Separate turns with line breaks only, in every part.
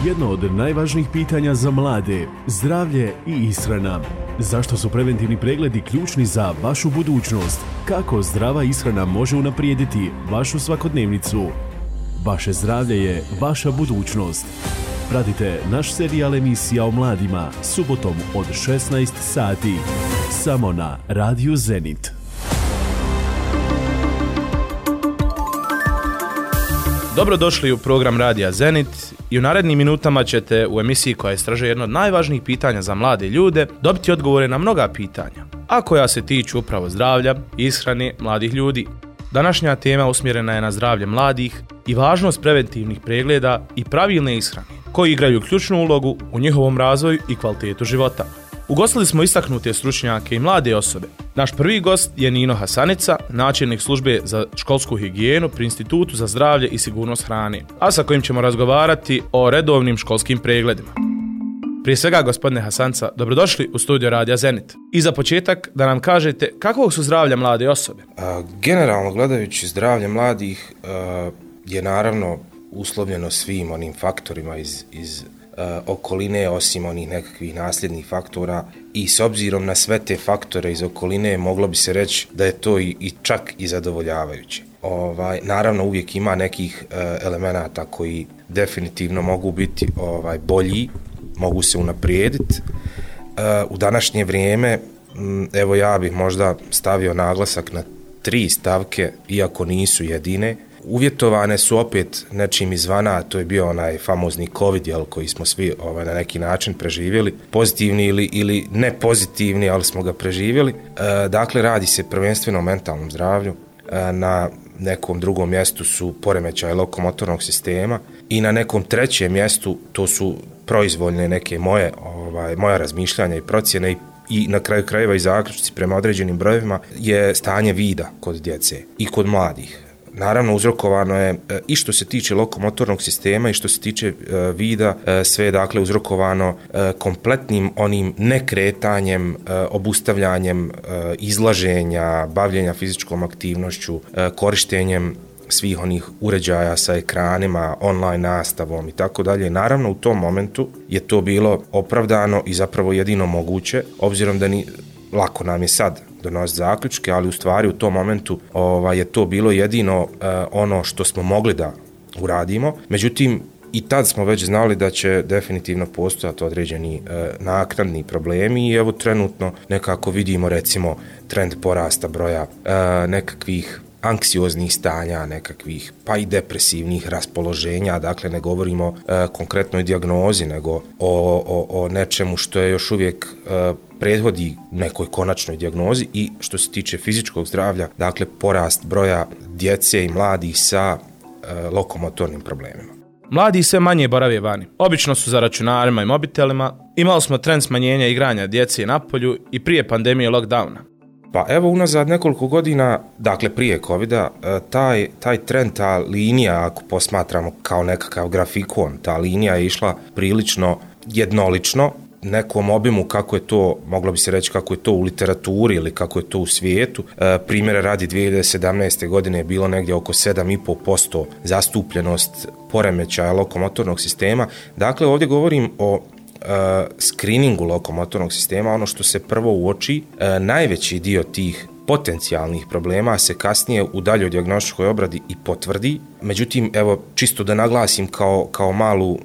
Jedno od najvažnijih pitanja za mlade, zdravlje i ishrana. Zašto su preventivni pregledi ključni za vašu budućnost? Kako zdrava ishrana može unaprijediti vašu svakodnevnicu? Vaše zdravlje je vaša budućnost. Pratite naš serijal emisija o mladima subotom od 16 sati. Samo na Radiju Zenit.
Dobrodošli u program Radija Zenit i u narednim minutama ćete u emisiji koja istražuje jedno od najvažnijih pitanja za mlade ljude dobiti odgovore na mnoga pitanja, a koja se tiču upravo zdravlja, ishrane mladih ljudi. Današnja tema usmjerena je na zdravlje mladih i važnost preventivnih pregleda i pravilne ishrane, koji igraju ključnu ulogu u njihovom razvoju i kvalitetu života. Ugostili smo istaknute stručnjake i mlade osobe. Naš prvi gost je Nino Hasanica, načelnik službe za školsku higijenu pri Institutu za zdravlje i sigurnost hrane, a sa kojim ćemo razgovarati o redovnim školskim pregledima. Prije svega, gospodine Hasanica, dobrodošli u studio Radija Zenit. I za početak da nam kažete kakvog su zdravlja mlade osobe?
Generalno gledajući, zdravlje mladih je naravno uslovljeno svim onim faktorima iz okoline, osim onih nekakvih nasljednih faktora, i s obzirom na sve te faktore iz okoline moglo bi se reći da je to i čak i zadovoljavajuće. Naravno uvijek ima nekih elemenata koji definitivno mogu biti bolji, mogu se unaprijediti. U današnje vrijeme, evo ja bih možda stavio naglasak na 3 stavke, iako nisu jedine. Uvjetovane su opet nečim izvana, to je bio onaj famozni COVID, koji smo svi na neki način preživjeli, pozitivni ili ne pozitivni, ali smo ga preživjeli. Dakle, radi se prvenstveno o mentalnom zdravlju, na nekom drugom mjestu su poremećaji lokomotornog sistema i na nekom trećem mjestu to su proizvoljne neke moja razmišljanja i procjene i na kraju krajeva i zaključci prema određenim brojevima je stanje vida kod djece i kod mladih. Naravno, uzrokovano je i što se tiče lokomotornog sistema i što se tiče vida, sve je dakle uzrokovano kompletnim onim nekretanjem, obustavljanjem izlaženja, bavljenja fizičkom aktivnošću, korištenjem svih onih uređaja sa ekranima, online nastavom i tako dalje. Naravno, u tom momentu je to bilo opravdano i zapravo jedino moguće, obzirom da lako nam je sad donositi zaključke, ali u stvari u tom momentu je to bilo jedino ono što smo mogli da uradimo. Međutim, i tad smo već znali da će definitivno postojati određeni naknadni problemi i evo trenutno nekako vidimo recimo trend porasta broja nekakvih anksioznih stanja, nekakvih pa i depresivnih raspoloženja, dakle ne govorimo konkretnoj dijagnozi, nego o nečemu što je još uvijek prethodi nekoj konačnoj dijagnozi. I što se tiče fizičkog zdravlja, dakle porast broja djece i mladih sa lokomotornim problemima.
Mladi sve manje borave vani. Obično su za računarima i mobitelima. Imali smo trend smanjenja igranja djece napolju i prije pandemije lockdowna.
Pa evo unazad nekoliko godina, dakle prije covida, taj trend, ta linija, ako posmatramo kao nekakav grafikon, ta linija je išla prilično jednolično, nekom obimu kako je to, moglo bi se reći kako je to u literaturi ili kako je to u svijetu. Primjera radi 2017. godine je bilo negdje oko 7,5% zastupljenost poremećaja lokomotornog sistema. Dakle, ovdje govorim o screeningu lokomotornog sistema. Ono što se prvo uoči, najveći dio tih potencijalnih problema se kasnije u daljoj dijagnostičkoj obradi i potvrdi. Međutim, evo čisto da naglasim kao malu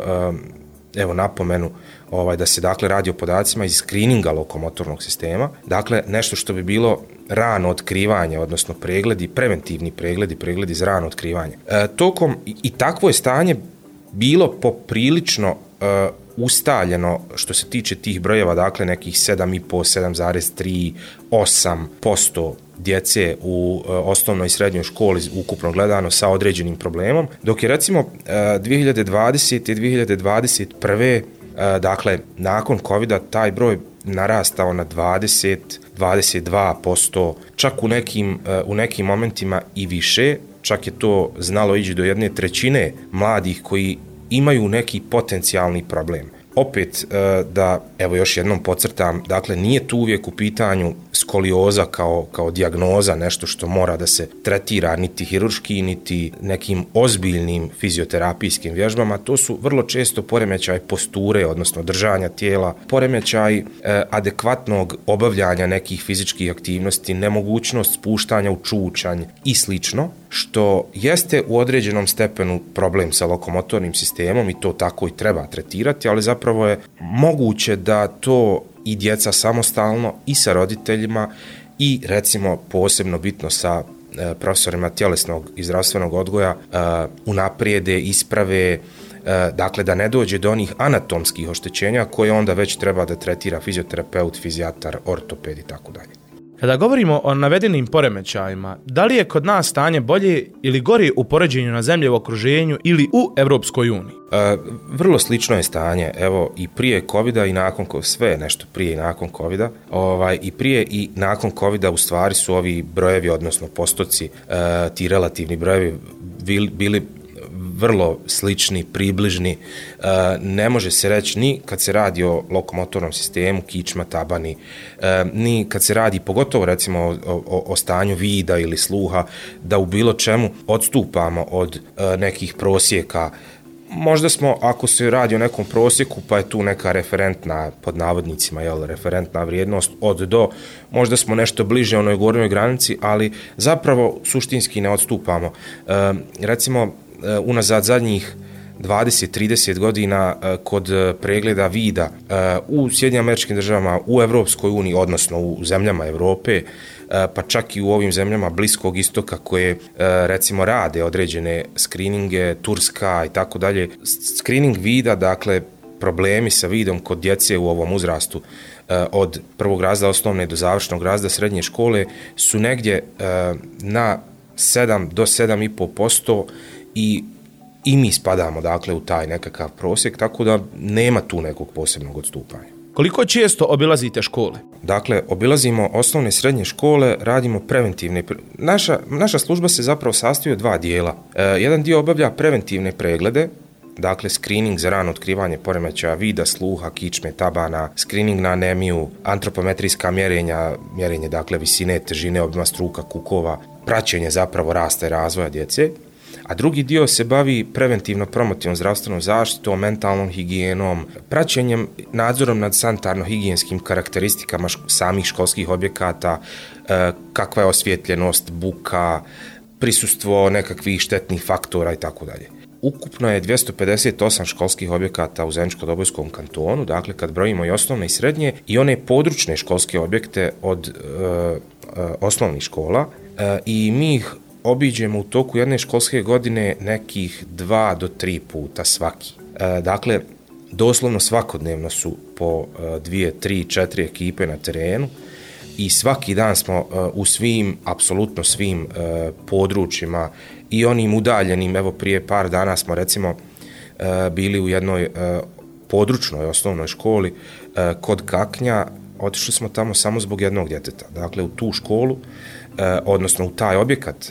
napomenu, da se dakle radi o podacima iz screeninga lokomotornog sistema. Dakle, nešto što bi bilo rano otkrivanje, odnosno pregledi, preventivni pregledi za rano otkrivanje. Tokom i takvo je stanje bilo poprilično ustaljeno što se tiče tih brojeva, dakle nekih 7,5, 7,3, 8% djece u osnovnoj i srednjoj školi ukupno gledano sa određenim problemom, dok je recimo 2020. i 2021. Dakle, nakon covida taj broj narastao na 20, 22%, čak u nekim momentima i više, čak je to znalo ići do 1/3 mladih koji imaju neki potencijalni problem. opet da, evo još jednom podcrtam, dakle nije tu uvijek u pitanju skolioza kao dijagnoza, nešto što mora da se tretira niti hirurški, niti nekim ozbiljnim fizioterapijskim vježbama, to su vrlo često poremećaj posture, odnosno držanja tijela, poremećaj adekvatnog obavljanja nekih fizičkih aktivnosti, nemogućnost spuštanja u čučanj i slično, što jeste u određenom stepenu problem sa lokomotornim sistemom i to tako i treba tretirati, ali zapravo je moguće da to i djeca samostalno i sa roditeljima i recimo posebno bitno sa profesorima tjelesnog i zdravstvenog odgoja unaprijede, isprave, dakle da ne dođe do onih anatomskih oštećenja koje onda već treba da tretira fizioterapeut, fizijatar, ortoped i tako dalje.
Kada govorimo o navedenim poremećajima, da li je kod nas stanje bolje ili gore u poređenju na zemlje u okruženju ili u Europskoj uniji?
Vrlo slično je stanje, evo i prije covida i nakon, sve nešto prije i nakon covida, i prije i nakon covida u stvari su ovi brojevi, odnosno postoci, ti relativni brojevi bili vrlo slični, približni. Ne može se reći ni kad se radi o lokomotornom sistemu, kičma, tabani, ni kad se radi pogotovo recimo o stanju vida ili sluha, da u bilo čemu odstupamo od nekih prosjeka. Možda smo, ako se radi o nekom prosjeku, pa je tu neka referentna, pod navodnicima, referentna vrijednost od do, možda smo nešto bliže onoj gornjoj granici, ali zapravo suštinski ne odstupamo. Recimo, unazad zadnjih 20-30 godina kod pregleda vida u Sjedinjenim Američkim Državama, u Europskoj uniji, odnosno u zemljama Europe, pa čak i u ovim zemljama Bliskog istoka koje recimo rade određene skrininge, Turska i tako dalje. Skrining vida, dakle problemi sa vidom kod djece u ovom uzrastu od prvog razreda osnovne do završnog razreda srednje škole su negdje na 7 do 7,5% i mi spadamo dakle u taj nekakav prosjek, tako da nema tu nekog posebnog odstupanja.
Koliko često obilazite škole?
Dakle, obilazimo osnovne i srednje škole, radimo preventivne. Naša služba se zapravo sastoji od dva dijela. Jedan dio obavlja preventivne preglede, dakle screening za rano otkrivanje poremećaja vida, sluha, kičme, tabana, screening na anemiju, antropometrijska mjerenje dakle visine, težine, obima struka, kukova, praćenje zapravo rasta i razvoja djece. A drugi dio se bavi preventivno-promotivnom zdravstvenom zaštitom, mentalnom higijenom, praćenjem, nadzorom nad sanitarno-higijenskim karakteristikama samih školskih objekata, kakva je osvjetljenost, buka, prisustvo nekakvih štetnih faktora i tako dalje. Ukupno je 258 školskih objekata u Zeničko-Dobojskom kantonu, dakle kad brojimo i osnovne i srednje i one područne školske objekte od osnovnih škola i mi ih obiđemo u toku jedne školske godine nekih 2 do 3 puta svaki. Dakle, doslovno svakodnevno su po 2, 3, 4 ekipe na terenu i svaki dan smo u svim, apsolutno svim područjima i onim udaljenim, evo prije par dana smo recimo bili u jednoj područnoj osnovnoj školi kod Kaknja, otišli smo tamo samo zbog jednog djeteta. Dakle, u tu školu, odnosno u taj objekat,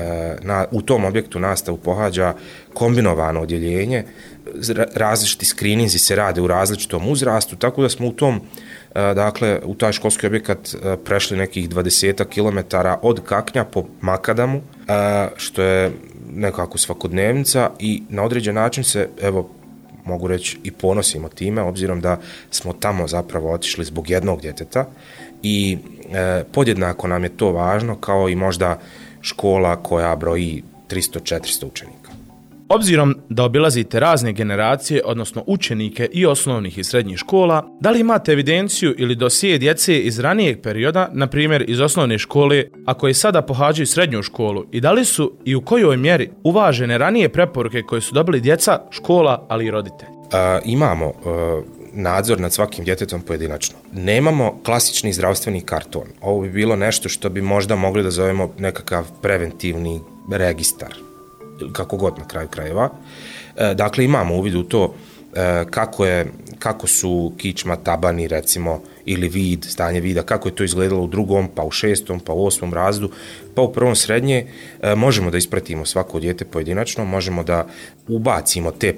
u tom objektu nastavu pohađa kombinovano odjeljenje, različiti skrininzi se rade u različitom uzrastu, tako da smo u tom, dakle, u taj školski objekat prešli nekih 20 km od Kaknja po Makadamu, što je nekako svakodnevnica i na određen način se, evo, mogu reći i ponosimo time, obzirom da smo tamo zapravo otišli zbog jednog djeteta i podjednako nam je to važno kao i možda škola koja broji 300-400 učenika.
Obzirom da obilazite razne generacije, odnosno učenike i osnovnih i srednjih škola, da li imate evidenciju ili dosije djece iz ranijeg perioda, na primjer iz osnovne škole, a koje sada pohađaju srednju školu, i da li su i u kojoj mjeri uvažene ranije preporuke koje su dobili djeca, škola, ali i roditelji?
Imamo nadzor nad svakim djetetom pojedinačno. Nemamo klasični zdravstveni karton. Ovo bi bilo nešto što bi možda mogli da zovemo nekakav preventivni registar, kako god na kraju krajeva. Dakle, imamo uvid u to kako su kičma, tabani recimo, ili vid, stanje vida, kako je to izgledalo u 2., pa u 6., pa u 8. razredu, pa u 1. srednje, možemo da ispratimo svako dijete pojedinačno, možemo da ubacimo te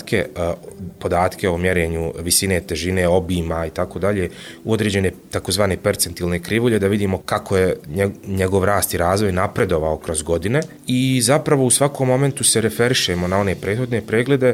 podatke o mjerenju visine, težine, obima i tako dalje u određene takozvane percentilne krivulje, da vidimo kako je njegov rast i razvoj napredovao kroz godine i zapravo u svakom momentu se referišemo na one prethodne preglede.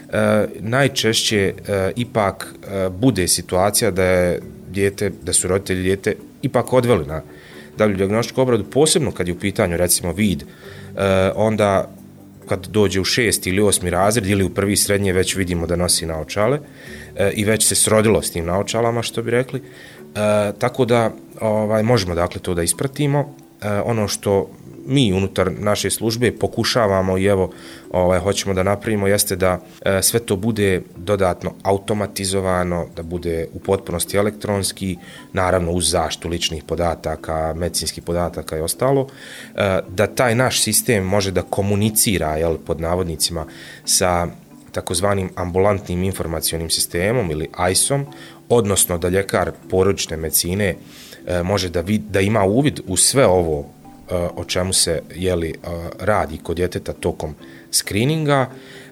Najčešće ipak bude situacija da su roditelji dijete ipak odveli na dalju dijagnostičku obradu, posebno kad je u pitanju recimo vid, onda kad dođe u 6. ili 8. razred ili u 1. srednje već vidimo da nosi naočale i već se srodilo s tim naočalama, što bi rekli, tako da možemo dakle to da ispratimo. Ono što mi unutar naše službe pokušavamo i evo hoćemo da napravimo jeste da sve to bude dodatno automatizovano, da bude u potpunosti elektronski, naravno uz zaštitu ličnih podataka, medicinskih podataka i ostalo, da taj naš sistem može da komunicira, pod navodnicima, sa takozvanim ambulantnim informacionim sistemom ili AIS-om, odnosno da ljekar porodične medicine može da ima uvid u sve ovo o čemu se radi kod djeteta tokom skrininga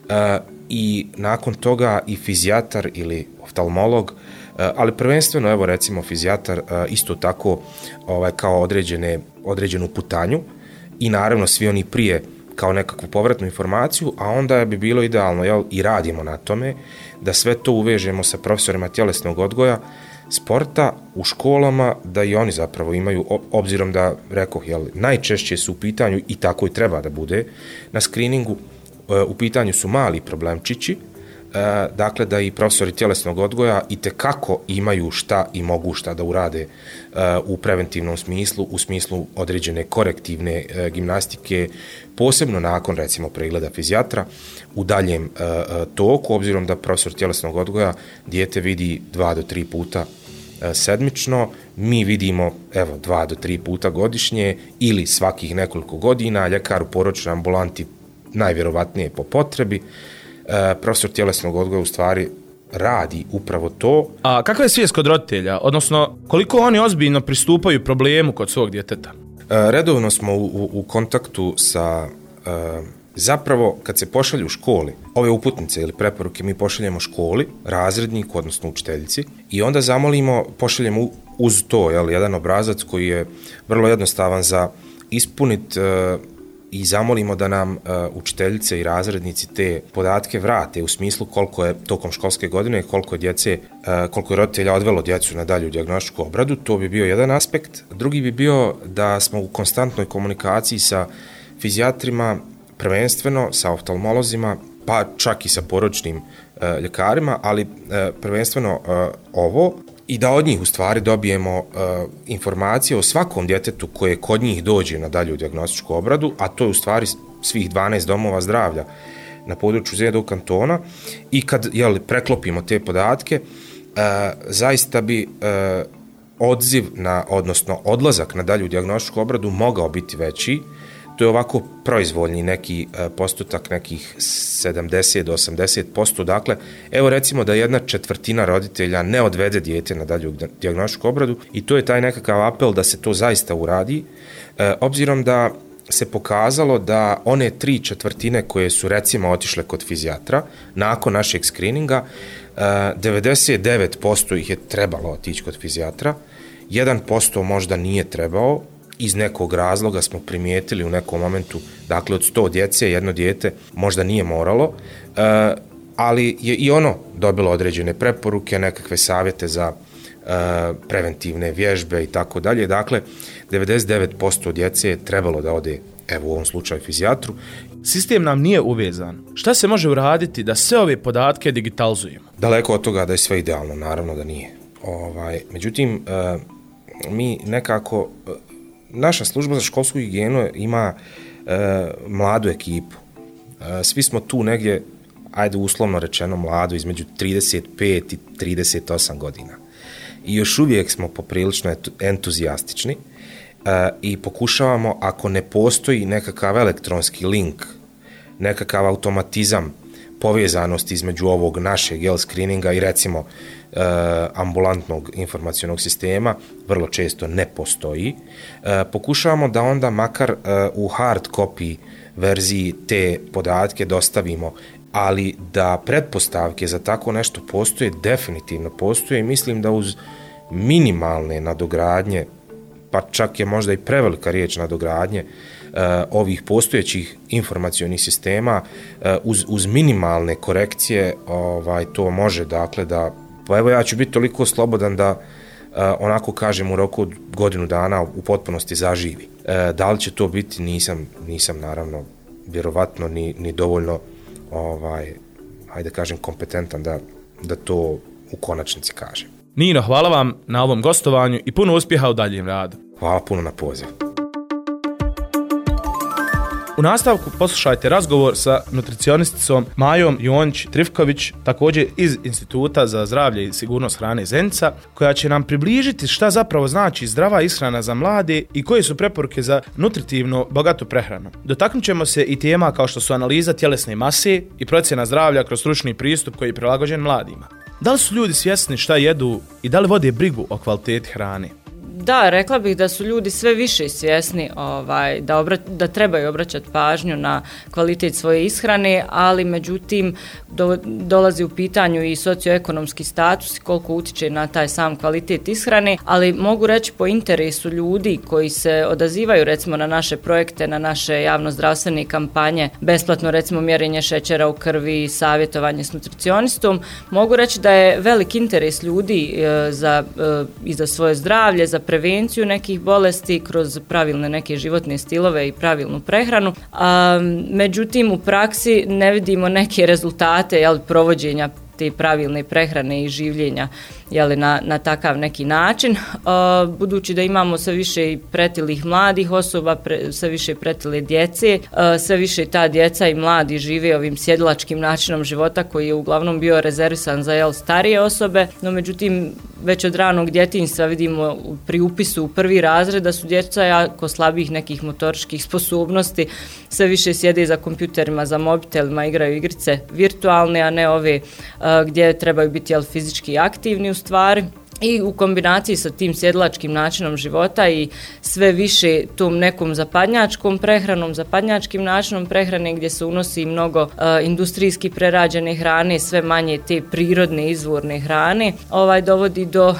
i nakon toga i fizijatar ili oftalmolog, ali prvenstveno evo recimo fizijatar isto tako kao određenu putanju i naravno svi oni prije kao nekakvu povratnu informaciju, a onda bi bilo idealno i radimo na tome da sve to uvežemo sa profesorima tjelesnog odgoja, sporta u školama, da i oni zapravo imaju, obzirom da, rekoh, najčešće su u pitanju, i tako i treba da bude na skriningu, u pitanju su mali problemčići, dakle da i profesori tjelesnog odgoja itekako imaju šta i mogu šta da urade u preventivnom smislu, u smislu određene korektivne gimnastike, posebno nakon recimo pregleda fizijatra u daljem toku, obzirom da profesor tjelesnog odgoja dijete vidi 2 do 3 puta sedmično, mi vidimo 2 do 3 puta godišnje ili svakih nekoliko godina, ljekar u porodičnoj ambulanti najvjerovatnije po potrebi. Profesor tjelesnog odgoja u stvari radi upravo to. A
kakva je svijest kod roditelja? Odnosno, koliko oni ozbiljno pristupaju problemu kod svog djeteta?
Redovno smo u kontaktu sa, zapravo kad se pošalju u školi, ove uputnice ili preporuke mi pošaljemo školi, razredniku, odnosno učiteljici, i onda pošaljemo uz to jedan obrazac koji je vrlo jednostavan za ispuniti i zamolimo da nam učiteljice i razrednici te podatke vrate u smislu koliko je tokom školske godine, koliko je roditelja odvelo djecu na dalju dijagnostičku obradu. To bi bio jedan aspekt. Drugi bi bio da smo u konstantnoj komunikaciji sa fizijatrima, prvenstveno sa oftalmolozima, pa čak i sa porodičnim ljekarima, ali prvenstveno ovo, i da od njih u stvari dobijemo informacije o svakom djetetu koje kod njih dođe na dalju dijagnostičku obradu, a to je u stvari svih 12 domova zdravlja na području ZDO kantona, i kad preklopimo te podatke, zaista bi odziv odnosno odlazak na dalju dijagnostičku obradu mogao biti veći. To je ovako proizvoljni neki postotak, nekih 70 do 80%. Dakle, evo recimo da 1/4 roditelja ne odvede dijete na dalju dijagnostičku obradu, i to je taj nekakav apel da se to zaista uradi, obzirom da se pokazalo da one 3/4 koje su recimo otišle kod fizijatra nakon našeg skrininga, 99% ih je trebalo otići kod fizijatra, 1% možda nije trebao. Iz nekog razloga smo primijetili u nekom momentu, dakle od 100 djece, 1 dijete možda nije moralo, ali je i ono dobilo određene preporuke, nekakve savjete za preventivne vježbe i tako dalje. Dakle, 99% djece je trebalo da ode, evo u ovom slučaju, fizijatru.
Sistem nam nije uvezan. Šta se može uraditi da sve ove podatke digitalizujemo?
Daleko od toga da je sve idealno, naravno da nije. Međutim, mi nekako... Naša služba za školsku higijenu ima mladu ekipu. Svi smo tu negdje, ajde uslovno rečeno mlado, između 35 i 38 godina. I još uvijek smo poprilično entuzijastični i pokušavamo, ako ne postoji nekakav elektronski link, nekakav automatizam povezanost između ovog našeg screeninga i recimo ambulantnog informacionog sistema vrlo često ne postoji. Pokušavamo da onda makar u hard copy verziji te podatke dostavimo, ali da pretpostavke za tako nešto postoje, definitivno postoje i mislim da uz minimalne nadogradnje, pa čak je možda i prevelika riječ nadogradnje ovih postojećih informacionih sistema, uz minimalne korekcije to može, dakle, da, pa evo ja ću biti toliko slobodan da onako kažem u roku od godinu dana u potpunosti zaživi. Da li će to biti, nisam naravno vjerovatno ni dovoljno hajde kažem kompetentan da to u konačnici kažem.
Nino, hvala vam na ovom gostovanju i puno uspjeha u daljem radu.
Hvala puno na poziv.
U nastavku poslušajte razgovor sa nutricionisticom Majom Jonjić-Trifković, također iz Instituta za zdravlje i sigurnost hrane Zenica, koja će nam približiti šta zapravo znači zdrava ishrana za mlade i koje su preporuke za nutritivno bogatu prehranu. Dotaknut ćemo se i tema kao što su analiza tjelesne mase i procjena zdravlja kroz stručni pristup koji je prilagođen mladima. Da li su ljudi svjesni šta jedu i da li vode brigu o kvaliteti hrane?
Da, rekla bih da su ljudi sve više svjesni da trebaju obraćati pažnju na kvalitet svoje ishrane, ali međutim dolazi u pitanju i socioekonomski status, koliko utiče na taj sam kvalitet ishrane, ali mogu reći po interesu ljudi koji se odazivaju recimo na naše projekte, na naše javnozdravstvene kampanje, besplatno recimo mjerenje šećera u krvi, savjetovanje s nutricionistom, mogu reći da je velik interes ljudi za svoje zdravlje, za prevenciju nekih bolesti kroz pravilne neke životne stilove i pravilnu prehranu. Međutim, u praksi ne vidimo neke rezultate provođenja te pravilne prehrane i življenja na takav neki način. Budući da imamo sve više i pretilih mladih osoba, sve više pretile djece, sve više ta djeca i mladi žive ovim sjedilačkim načinom života koji je uglavnom bio rezervisan za starije osobe, no međutim već od ranog djetinjstva vidimo pri upisu u prvi razred da su djeca jako slabih nekih motoričkih sposobnosti, sve više sjede za kompjuterima, za mobitelima, igraju igrice virtualne, a ne ove gdje trebaju biti fizički aktivni u stvari. I u kombinaciji sa tim sjedilačkim načinom života i sve više tom nekom zapadnjačkom prehranom, zapadnjačkim načinom prehrane gdje se unosi mnogo industrijski prerađene hrane, sve manje te prirodne izvorne hrane, dovodi do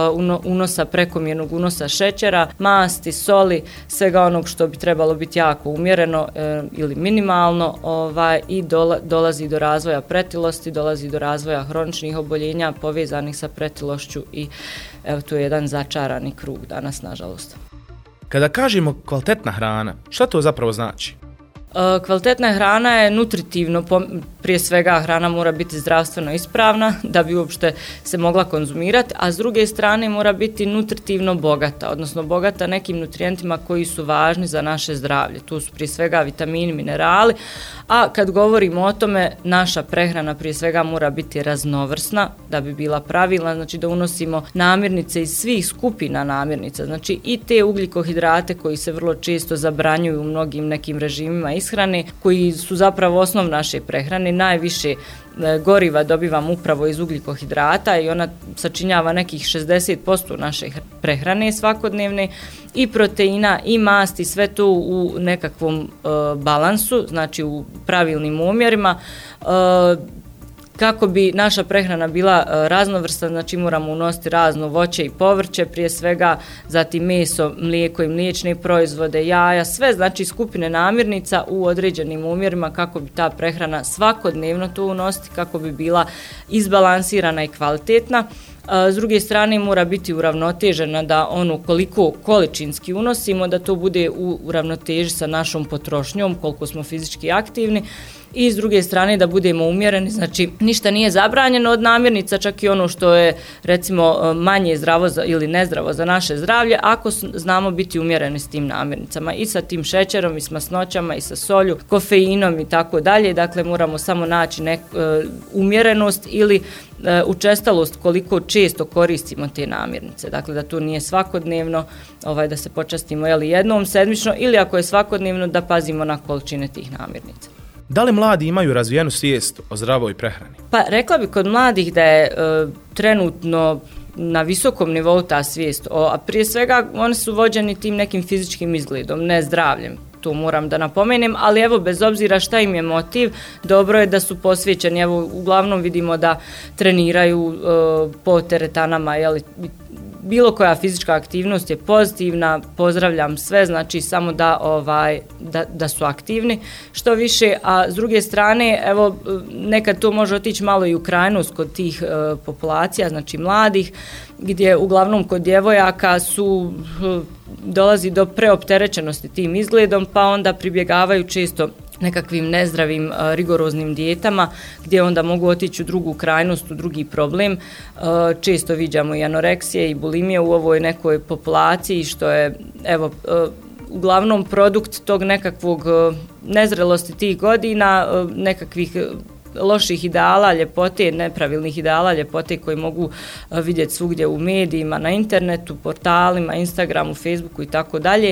prekomjernog unosa šećera, masti, soli, svega onog što bi trebalo biti jako umjereno ili minimalno i dolazi do razvoja pretilosti, dolazi do razvoja hroničnih oboljenja povezanih sa pretilošću i evo tu je jedan začarani krug danas, nažalost.
Kada kažemo kvalitetna hrana, šta to zapravo znači?
Kvalitetna hrana je nutritivno, prije svega hrana mora biti zdravstveno ispravna da bi uopšte se mogla konzumirati, a s druge strane mora biti nutritivno bogata, odnosno bogata nekim nutrijentima koji su važni za naše zdravlje. Tu su prije svega vitamini, minerali, a kad govorimo o tome, naša prehrana prije svega mora biti raznovrsna da bi bila pravilna, znači da unosimo namirnice iz svih skupina namirnica, znači i te ugljikohidrate koji se vrlo često zabranjuju u mnogim nekim režimima ishrane, koji su zapravo osnov naše prehrane. Najviše goriva dobivamo upravo iz ugljikohidrata i ona sačinjava nekih 60% naše prehrane svakodnevne, i proteina i masti, sve to u nekakvom balansu, znači u pravilnim omjerima. Kako bi naša prehrana bila raznovrsna, znači moramo unositi razno voće i povrće, prije svega, zatim meso, mlijeko i mliječne proizvode, jaja, sve znači skupine namirnica u određenim umjerima kako bi ta prehrana svakodnevno to unositi, kako bi bila izbalansirana i kvalitetna. S druge strane mora biti uravnotežena da ono koliko količinski unosimo, da to bude u ravnoteži sa našom potrošnjom, koliko smo fizički aktivni, i s druge strane da budemo umjereni, znači ništa nije zabranjeno od namirnica, čak i ono što je recimo manje zdravo ili nezdravo za naše zdravlje, ako znamo biti umjereni s tim namirnicama i sa tim šećerom i s masnoćama i sa solju, kofeinom i tako dalje. Dakle, moramo samo naći umjerenost ili učestalost koliko često koristimo te namirnice. Dakle, da to nije svakodnevno, da se počastimo jednom sedmično, ili ako je svakodnevno da pazimo na količine tih namirnica.
Da li mladi imaju razvijenu svijest o zdravoj prehrani?
Pa rekla bi kod mladih da je trenutno na visokom nivou ta svijest, a prije svega oni su vođeni tim nekim fizičkim izgledom, ne zdravljem. Tu moram da napomenem, ali evo bez obzira šta im je motiv, dobro je da su posvećeni. Evo uglavnom vidimo da treniraju po teretanama, jeli, bilo koja fizička aktivnost je pozitivna, pozdravljam sve, znači samo da su aktivni što više, a s druge strane, evo, nekad to može otići malo i u krajnost kod tih populacija, znači mladih, gdje uglavnom kod djevojaka dolazi do preopterećenosti tim izgledom, pa onda pribjegavaju često nekakvim nezdravim, rigoroznim dijetama gdje onda mogu otići u drugu krajnost, u drugi problem. Često viđamo i anoreksije i bulimije u ovoj nekoj populaciji, što je uglavnom produkt tog nekakvog nezrelosti tih godina, nekakvih loših ideala ljepote, nepravilnih ideala ljepote koji mogu vidjeti svugdje u medijima, na internetu, portalima, Instagramu, Facebooku i tako dalje.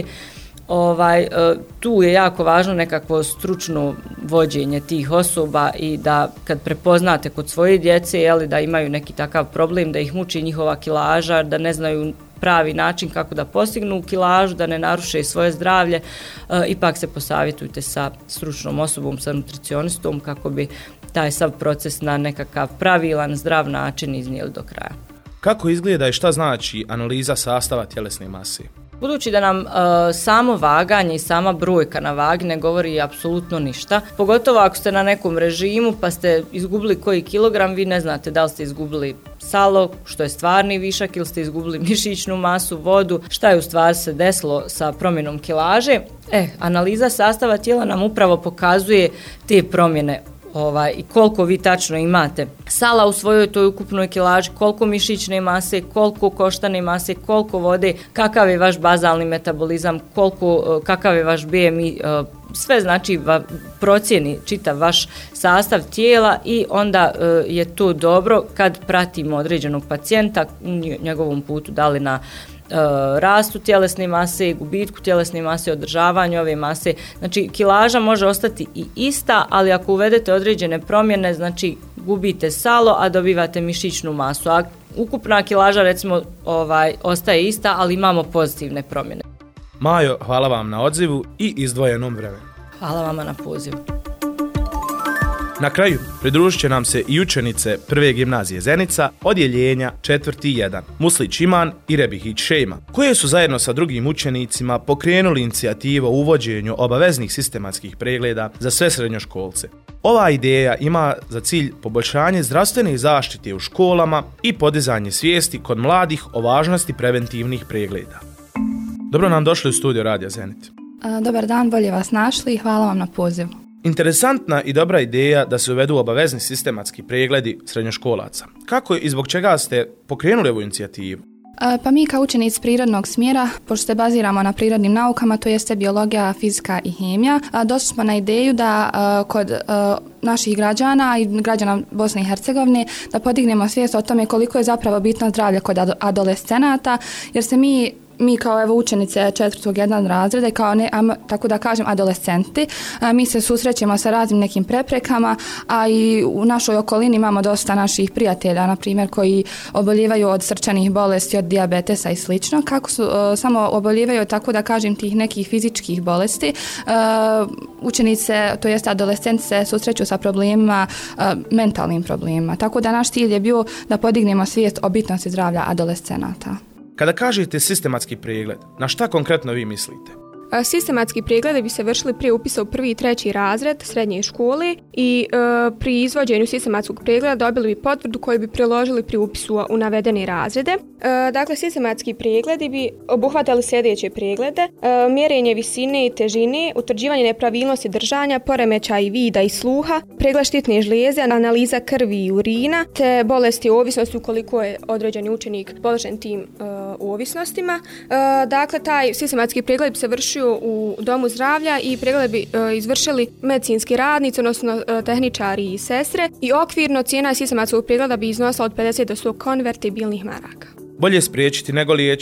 Tu je jako važno nekakvo stručno vođenje tih osoba i da kad prepoznate kod svoje djece da imaju neki takav problem, da ih muči njihova kilaža, da ne znaju pravi način kako da postignu kilažu, da ne naruše svoje zdravlje, ipak se posavjetujte sa stručnom osobom, sa nutricionistom kako bi taj sav proces na nekakav pravilan, zdrav način iznijeli do kraja.
Kako izgleda i šta znači analiza sastava tjelesne mase?
Budući da nam samo vaganje i sama brojka na vagi ne govori apsolutno ništa, pogotovo ako ste na nekom režimu pa ste izgubili koji kilogram, vi ne znate da li ste izgubili salo, što je stvarni višak, ili ste izgubili mišićnu masu, vodu, šta je u stvari se desilo sa promjenom kilaže. Analiza sastava tijela nam upravo pokazuje te promjene i koliko vi tačno imate sala u svojoj toj ukupnoj kilaži, koliko mišićne mase, koliko koštane mase, koliko vode, kakav je vaš bazalni metabolizam, kakav je vaš BMI, sve znači procijeni čitav vaš sastav tijela i onda je to dobro kad pratimo određenog pacijenta u njegovom putu, da li na rastu tjelesne mase, gubitku tjelesne mase, održavanju ove mase. Znači kilaža može ostati i ista, ali ako uvedete određene promjene, znači gubite salo, a dobivate mišićnu masu. A ukupna kilaža recimo ostaje ista, ali imamo pozitivne promjene.
Majo, hvala vam na odzivu i izdvojenom vremenu.
Hvala vama na pozivu.
Na kraju pridružit će nam se i učenice Prve gimnazije Zenica, odjeljenja 4.1, Muslić Iman i Rebihić Šejma, koje su zajedno sa drugim učenicima pokrenuli inicijativu o uvođenju obaveznih sistematskih pregleda za sve srednjoškolce. Ova ideja ima za cilj poboljšanje zdravstvene zaštite u školama i podizanje svijesti kod mladih o važnosti preventivnih pregleda. Dobro nam došli u studio Radija Zenit.
Dobar dan, bolje vas našli i hvala vam na pozivu.
Interesantna i dobra ideja da se uvedu obavezni sistematski pregledi srednjoškolaca. Kako i zbog čega ste pokrenuli ovu inicijativu?
Pa mi kao učenici prirodnog smjera, pošto se baziramo na prirodnim naukama, to jeste biologija, fizika i hemija, došli smo na ideju da kod naših građana i građana Bosne i Hercegovine da podignemo svijest o tome koliko je zapravo bitno zdravlje kod adolescenata, jer se mi kao učenice 4.1 razreda, kao tako da kažem adolescenti, mi se susrećemo sa raznim nekim preprekama, a i u našoj okolini imamo dosta naših prijatelja, na primjer, koji oboljevaju od srčanih bolesti, od dijabetesa i slično. Kako su samo oboljevaju, tako da kažem, tih nekih fizičkih bolesti, učenice, to jest adolescenti, se susreću sa problemima, mentalnim problemima. Tako da naš cilj je bio da podignemo svijest o bitnosti zdravlja adolescenata.
Kada kažete sistematski pregled, na šta konkretno vi mislite?
Sistematski pregledi bi se vršili prije upisa u 1. i 3. razred srednje škole i pri izvođenju sistematskog pregleda dobili bi potvrdu koju bi priložili pri upisu u navedene razrede. Dakle, sistematski pregledi bi obuhvatali sljedeće preglede: mjerenje visine i težine, utvrđivanje nepravilnosti držanja, poremećaj vida i sluha, pregled štitne žlijeze, analiza krvi i urina, te bolesti ovisnosti ukoliko je određeni učenik podložen tim ovisnostima. Dakle, taj sistematski pregled bi se vršio u domu zdravlja i pregled bi izvršili medicinski radnici, odnosno tehničari i sestre, i okvirno cijena sistematskog pregleda bi iznosila od 50 do 100 konvertibilnih maraka.
Bolje spriječiti nego liječiti.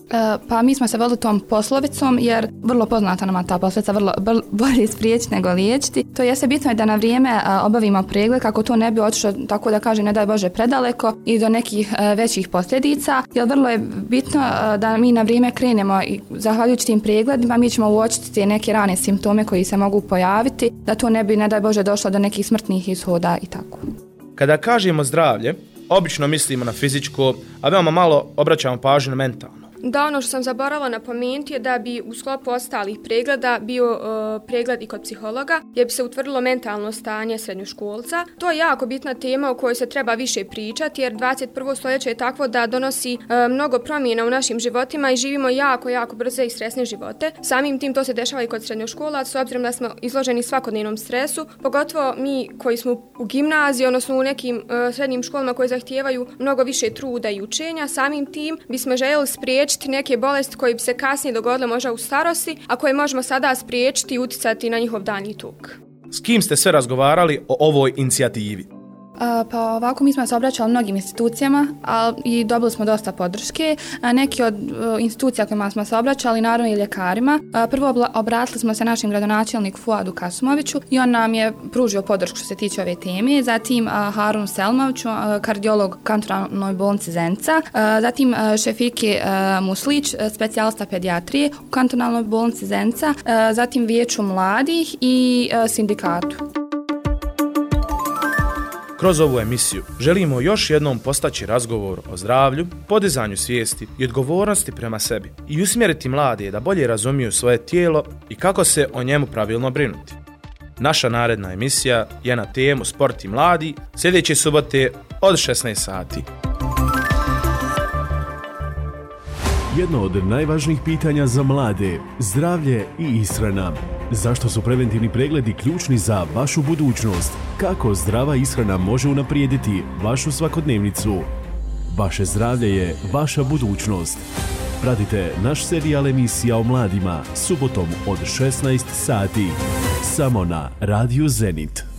Pa mi smo se vodili tom poslovicom jer vrlo poznata nama ta poslovica, bolje spriječiti nego liječiti. To jeste bitno je da na vrijeme obavimo pregled kako to ne bi otišlo, tako da kažem, ne daj Bože, predaleko i do nekih većih posljedica, jer vrlo je bitno da mi na vrijeme krenemo i zahvaljujući tim pregledima mi ćemo uočiti te neke rane simptome koji se mogu pojaviti, da to ne bi, ne daj Bože, došlo do nekih smrtnih ishoda i tako.
Kada kažemo zdravlje, obično mislimo na fizičko, a veoma malo obraćamo pažnju na mentalno.
Da, ono što sam zaboravila napomenuti je da bi u sklopu ostalih pregleda bio pregled i kod psihologa, gdje bi se utvrdilo mentalno stanje srednjoškolca. To je jako bitna tema o kojoj se treba više pričati, jer 21. stoljeće je takvo da donosi mnogo promjena u našim životima i živimo jako brze i stresne živote. Samim tim to se dešava i kod srednjoškolaca, s obzirom da smo izloženi svakodnevnom stresu, pogotovo mi koji smo u gimnaziji, odnosno u nekim srednjim školama koje zahtijevaju mnogo više truda i učenja. Samim tim bismo željeli spriječiti neke bolesti koje bi se kasnije dogodile možda u starosti, a koje možemo sada spriječiti i utjecati na njihov daljnji tok.
S kim ste sve razgovarali o ovoj inicijativi?
Pa ovako mi smo se obraćali mnogim institucijama i dobili smo dosta podrške. Neki od institucija kojima smo se obraćali, naravno i ljekarima. Prvo obratili smo se našem gradonačelniku Fuadu Kasumoviću i on nam je pružio podršku što se tiče ove teme. Zatim Harunu Selmoviću, kardiolog u kantonalnoj bolnici Zenica. Zatim Šefiki Muslić, specijalista pedijatrije u kantonalnoj bolnici Zenica. Zatim Vijeću mladih i sindikatu.
Kroz ovu emisiju želimo još jednom postaći razgovor o zdravlju, podizanju svijesti i odgovornosti prema sebi i usmjeriti mlade da bolje razumiju svoje tijelo i kako se o njemu pravilno brinuti. Naša naredna emisija je na temu sport i mladi sljedeće subote od 16 sati.
Jedno od najvažnijih pitanja za mlade, zdravlje i ishrana. Zašto su preventivni pregledi ključni za vašu budućnost? Kako zdrava ishrana može unaprijediti vašu svakodnevnicu? Vaše zdravlje je vaša budućnost. Pratite naš serijal emisija o mladima subotom od 16 sati. Samo na Radiju Zenit.